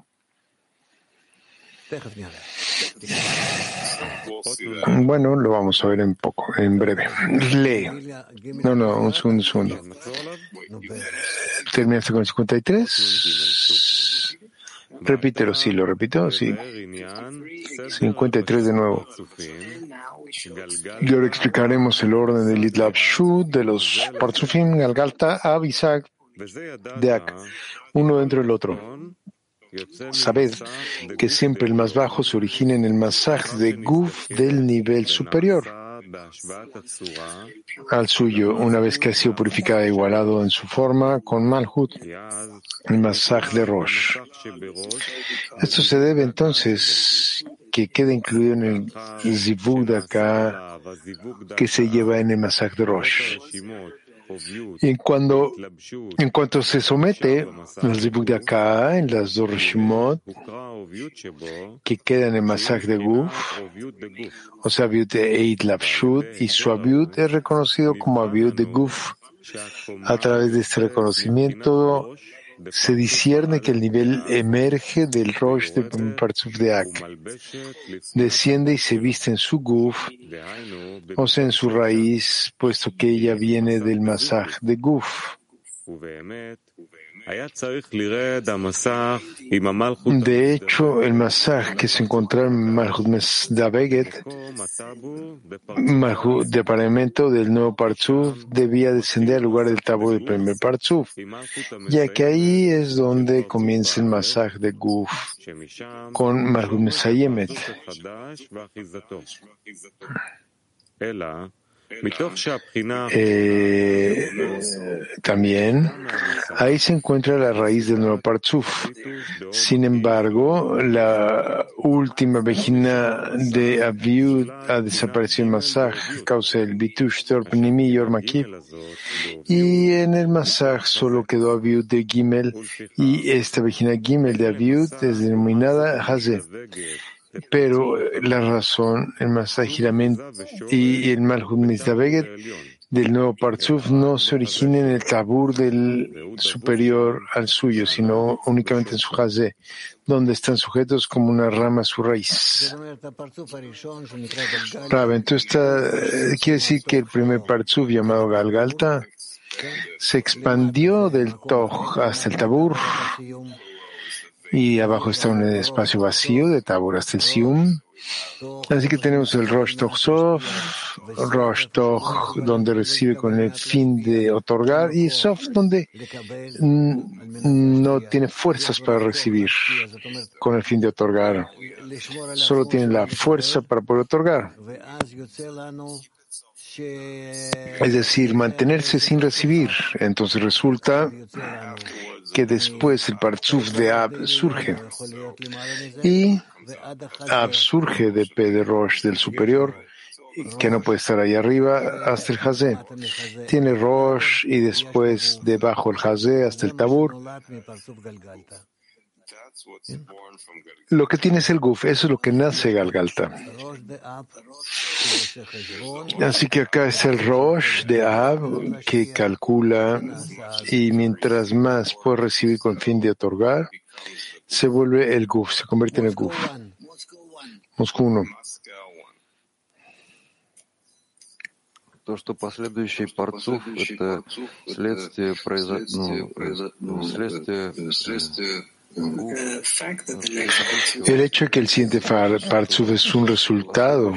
Bueno, lo vamos a ver en breve. Lee. No, un segundo. ¿Terminaste con el 53? Repítelo, sí, lo repito, sí. 53 de nuevo. Y ahora explicaremos el orden del Idlabshut de los Partzufim, Galgalta, Abisag, de Ak, uno dentro del otro. Sabed que siempre el más bajo se origina en el masaj de Guf del nivel superior al suyo, una vez que ha sido purificado e igualado en su forma con Malhut, el masaj de Rosh. Esto se debe entonces que queda incluido en el Zibug de acá que se lleva en el masaj de Rosh. Y en cuanto se somete al Zibug de acá, en las dos Reshimot, que quedan en el masaj de Guf, o sea, Aviud de Idlabshut, y su Aviud es reconocido como Aviud de Guf. A través de este reconocimiento, se discierne que el nivel emerge del Rosh de Partzuf de Ak, desciende y se viste en su Guf, o sea, en su raíz, puesto que ella viene del Masaj de Guf. De hecho, el Masaj que se encontraba en Malchut Mesdaveget, Malchut de apareamiento del nuevo Partzuf, debía descender al lugar del tabú del primer Partzuf, ya que ahí es donde comienza el Masaj de Guf con Malchut Mesayemet. También ahí se encuentra la raíz del nuevo Partzuf. Sin embargo, la última vejina de Aviud ha desaparecido en Masaj a causa del Bitush Torpnimi y Ormakib, y en el Masaj solo quedó Aviud de Gimel, y esta vejina Gimel de Aviud es denominada Hazeh. Pero la razón, el Masaj y el Malchut Mesdaveget del nuevo Partzuf no se origina en el tabur del superior al suyo, sino únicamente en su Hazeh, donde están sujetos como una rama a su raíz. Entonces quiere decir que el primer Partzuf llamado Galgalta se expandió del Toj hasta el tabur, y abajo está un espacio vacío de tabur hasta el Sium. Así que tenemos el Rosh Toj Sof, Rosh Toj donde recibe con el fin de otorgar, y Sof donde no tiene fuerzas para recibir con el fin de otorgar. Solo tiene la fuerza para poder otorgar. Es decir, mantenerse sin recibir. Entonces resulta que después el Partzuf de Ab surge, y Ab surge de P de Rosh del superior, que no puede estar ahí arriba, hasta el Hazeh. Tiene Rosh y después debajo el Hazeh hasta el Tabur. Lo que tiene es el Guf, eso es lo que nace Galgalta. Así que acá es el Rosh de Ab que calcula, y mientras más puede recibir con fin de otorgar, se vuelve el Guf, se convierte en el Guf. Moscú 1. То, что последующий парцуф — это следствие El hecho de que el siguiente Partzuf es un resultado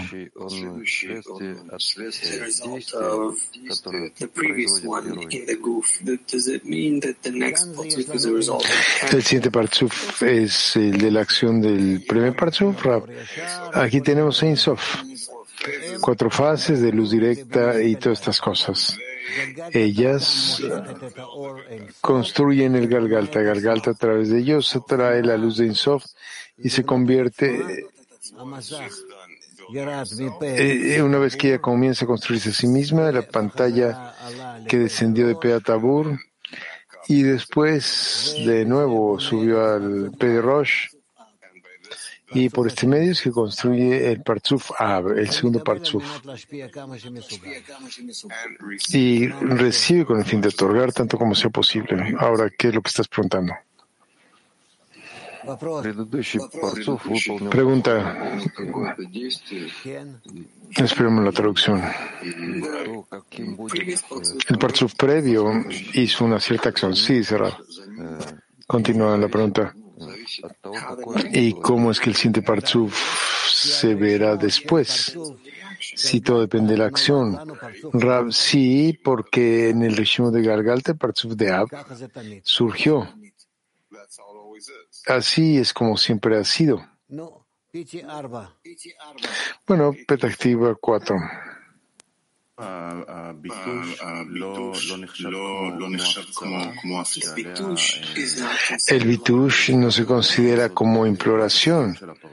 el siguiente Partzuf es el de la acción del primer Partzuf. Aquí tenemos Ein Sof, 4 fases de luz directa y todas estas cosas. Ellas construyen el Galgalta. Galgalta a través de ellos atrae la luz de Ein Sof y se convierte, una vez que ella comienza a construirse a sí misma, la pantalla que descendió de Pe a Tabur, y después de nuevo subió al Pe de Rosh, y por este medio es que construye el Partzuf Ab, el segundo Partzuf, y recibe con el fin de otorgar tanto como sea posible. Ahora, ¿qué es lo que estás preguntando? Pregunta. Esperemos la traducción. El Partzuf previo hizo una cierta acción. Sí, será. Continúa la pregunta. ¿Y cómo es que el siguiente Partzuf se verá después? Si todo depende de la acción. Rab, sí, porque en el régimen de Galgalta el Partzuf de Ab surgió. Así es como siempre ha sido. Bueno, Petactiva 4. El Bitush no se considera como imploración.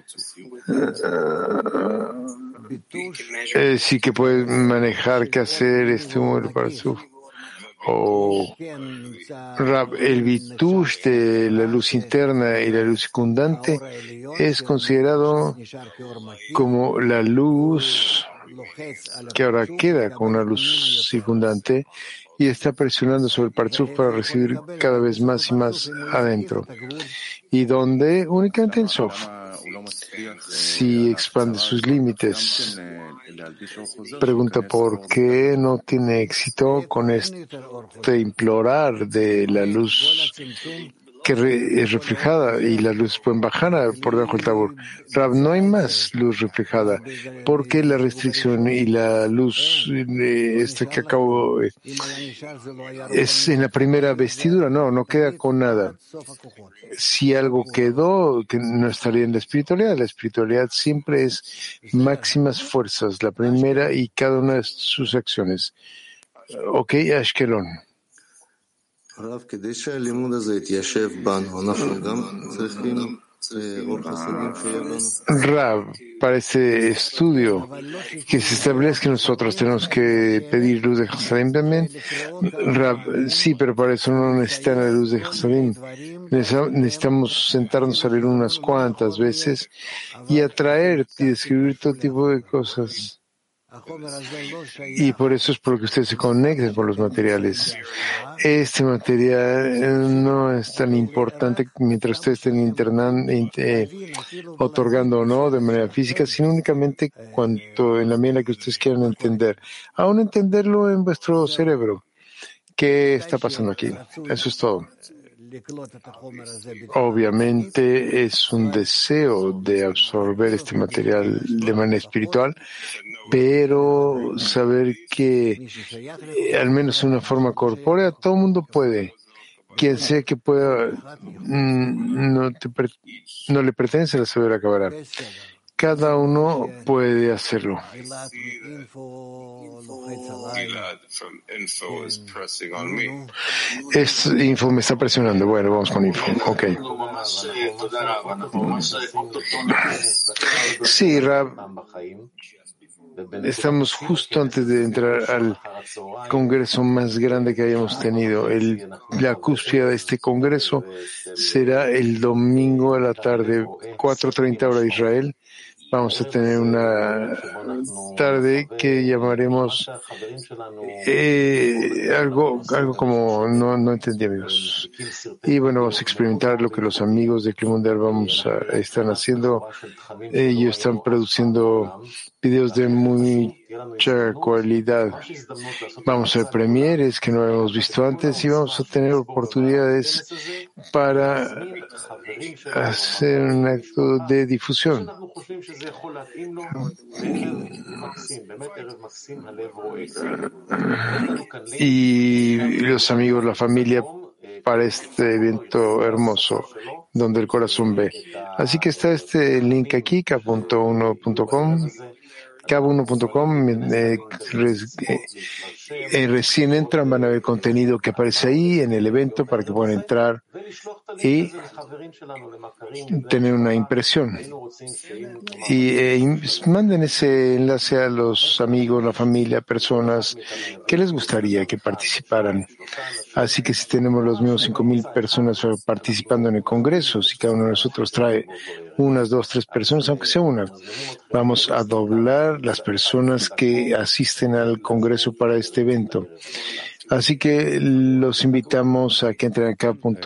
Sí que puede manejar qué hacer este número para su. O el Bitush de la luz interna y la luz circundante es considerado como la luz que ahora queda con una luz circundante y está presionando sobre el Parzuf para recibir cada vez más y más adentro. ¿Y dónde? Únicamente en Sof. Si expande sus límites. Pregunta por qué no tiene éxito con este implorar de la luz que es reflejada y las luces pueden bajar por debajo del tabor. Rab, no hay más luz reflejada porque la restricción y la luz que acabo es en la primera vestidura, no queda con nada. Si algo quedó, que no estaría en la espiritualidad siempre es máximas fuerzas, la primera y cada una de sus acciones. Ok, Ashkelon. Rav, כדי שהלימוד הזה יתיישב בנו, אנחנו גם צריכים אור חסדים שיהיה בנו. Rav, para este estudio que se establezca que nosotros tenemos que pedir luz de Hasadim también. Rav, sí, pero para eso no necesitan la luz de Hasadim. Necesitamos sentarnos a leer unas cuantas veces y atraer y describir todo tipo de cosas. Y por eso es porque ustedes se conectan con los materiales. Este material no es tan importante mientras ustedes estén otorgando o no de manera física, sino únicamente en la medida en la que ustedes quieran entender. Aún entenderlo en vuestro cerebro. ¿Qué está pasando aquí? Eso es todo. Obviamente es un deseo de absorber este material de manera espiritual, pero saber que al menos en una forma corpórea todo el mundo puede. Quien sea que pueda no le pertenece al saber acabar. Cada uno puede hacerlo. Info me está presionando. Bueno, vamos con info. Ok. Sí, Rab. Estamos justo antes de entrar al congreso más grande que hayamos tenido. La cúspide de este congreso será el domingo a la tarde, 4:30 hora de Israel. Vamos a tener una tarde que llamaremos algo como no entendí, amigos. Y bueno, vamos a experimentar lo que los amigos de Club Mundial están haciendo. Ellos están produciendo videos de mucha cualidad. Vamos a ver premieres que no hemos visto antes y vamos a tener oportunidades para hacer un acto de difusión. Y los amigos, la familia, para este evento hermoso, donde el corazón ve. Así que está este link aquí, k.1.com. K1.com, recién entran, van a ver contenido que aparece ahí en el evento para que puedan entrar y tener una impresión. Y manden ese enlace a los amigos, la familia, personas que les gustaría que participaran. Así que si tenemos los mismos 5,000 personas participando en el Congreso, si cada uno de nosotros trae unas 2, 3 personas, aunque sea una, vamos a doblar las personas que asisten al Congreso para este evento. Así que los invitamos a que entren a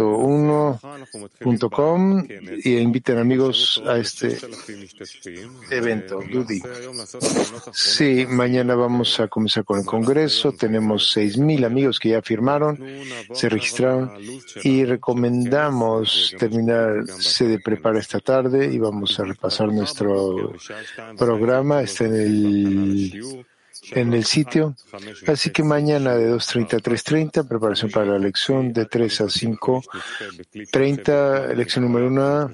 k.1.com y inviten amigos a este evento. Dudi. Sí, mañana vamos a comenzar con el Congreso. Tenemos 6,000 amigos que ya firmaron, se registraron y recomendamos terminarse de preparar esta tarde y vamos a repasar nuestro programa. Está en el sitio. Así que mañana de 2:30 a 3:30, preparación para la lección, de 3 a 5:30, lección número 1,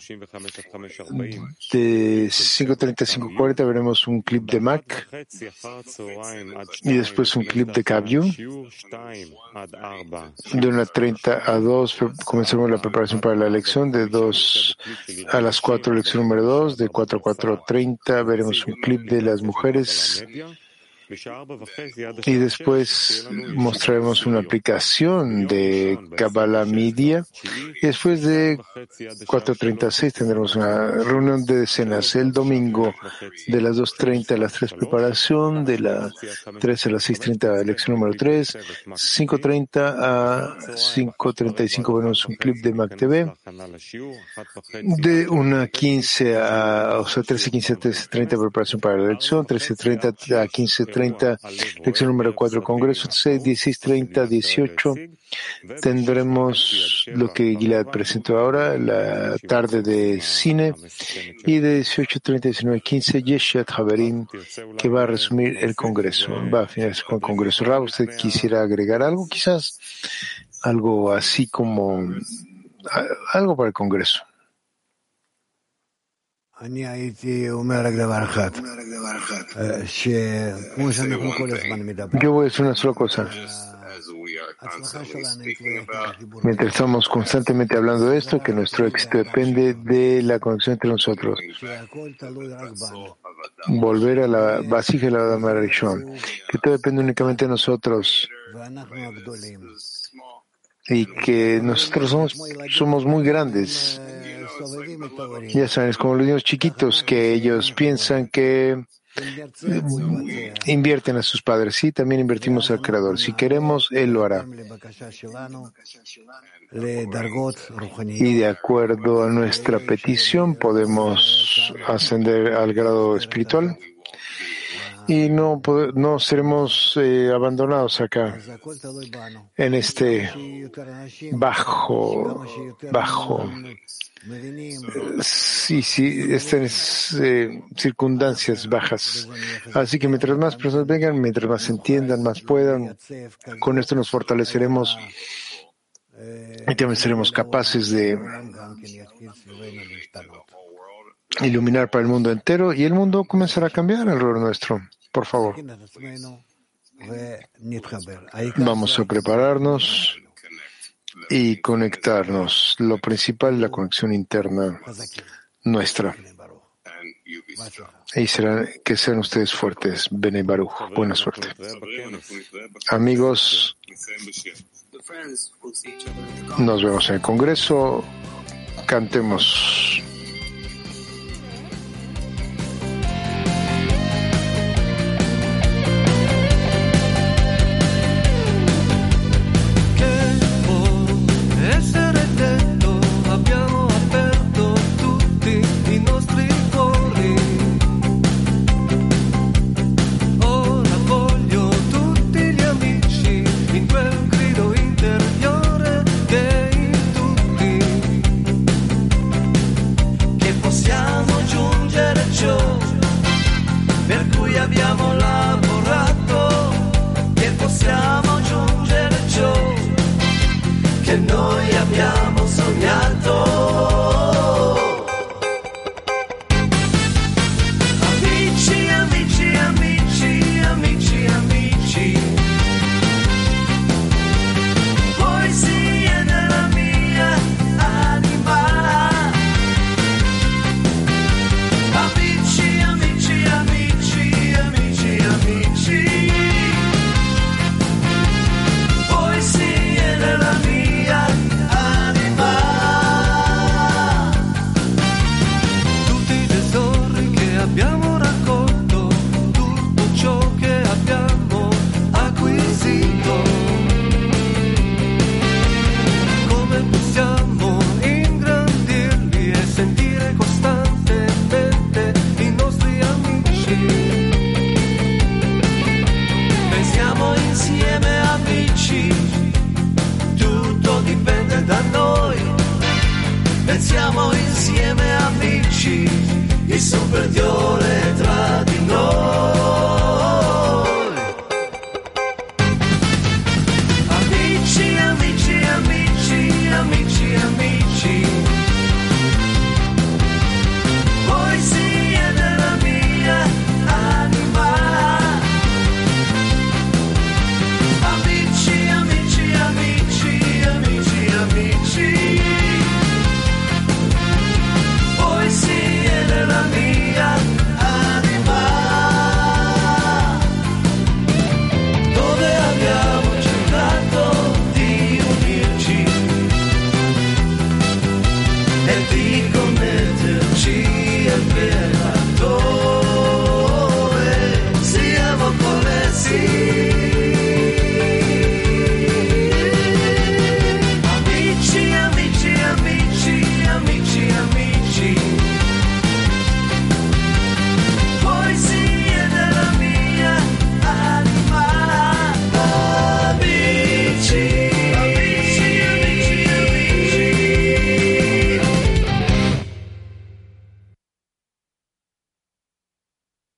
de 5:30 a 5:40 veremos un clip de Mac y después un clip de Kabyu. De 1:30 a 2 comenzamos la preparación para la lección, de 2 a las 4 lección número 2, de 4 a 4:30 veremos un clip de las mujeres. Y después mostraremos una aplicación de Kabbalah Media. Y después de 4:36 tendremos una reunión de decenas. El domingo de las 2:30 a las 3 preparación, de las 3 a las 6:30 lección número 3, 5:30 a 5:35 veremos un clip de Mac TV. De 1:15 a 13:15 a 13:30 preparación para la lección, 13:30 a 15:30 lección número 4 congreso, 16:30 a 18 tendremos lo que Gilad presentó ahora, la tarde de cine, y de 18:30 a 19:15 Yeshiat Haverim, que va a resumir el congreso, va a finalizar con el congreso. Rab, ¿usted quisiera agregar algo? Quizás algo así como algo para el congreso. Yo voy a decir una sola cosa. Mientras estamos constantemente hablando de esto, que nuestro éxito depende de la conexión entre nosotros. Volver a la vasija de la Adama Rishon, que todo depende únicamente de nosotros. Y que nosotros somos muy grandes. Ya saben, es como los niños chiquitos que ellos piensan que invierten a sus padres. Sí, también invertimos al Creador. Si queremos, Él lo hará. Y de acuerdo a nuestra petición podemos ascender al grado espiritual. Y no seremos abandonados acá, en este bajo. Estas circunstancias bajas. Así que mientras más personas vengan, mientras más entiendan, más puedan, con esto nos fortaleceremos y también seremos capaces de iluminar para el mundo entero y el mundo comenzará a cambiar alrededor nuestro. Por favor. Vamos a prepararnos y conectarnos. Lo principal es la conexión interna nuestra. Y que sean ustedes fuertes. Bene Baruch. Buena suerte. Amigos, nos vemos en el Congreso. Cantemos. Pensiamo insieme amici, il super Dio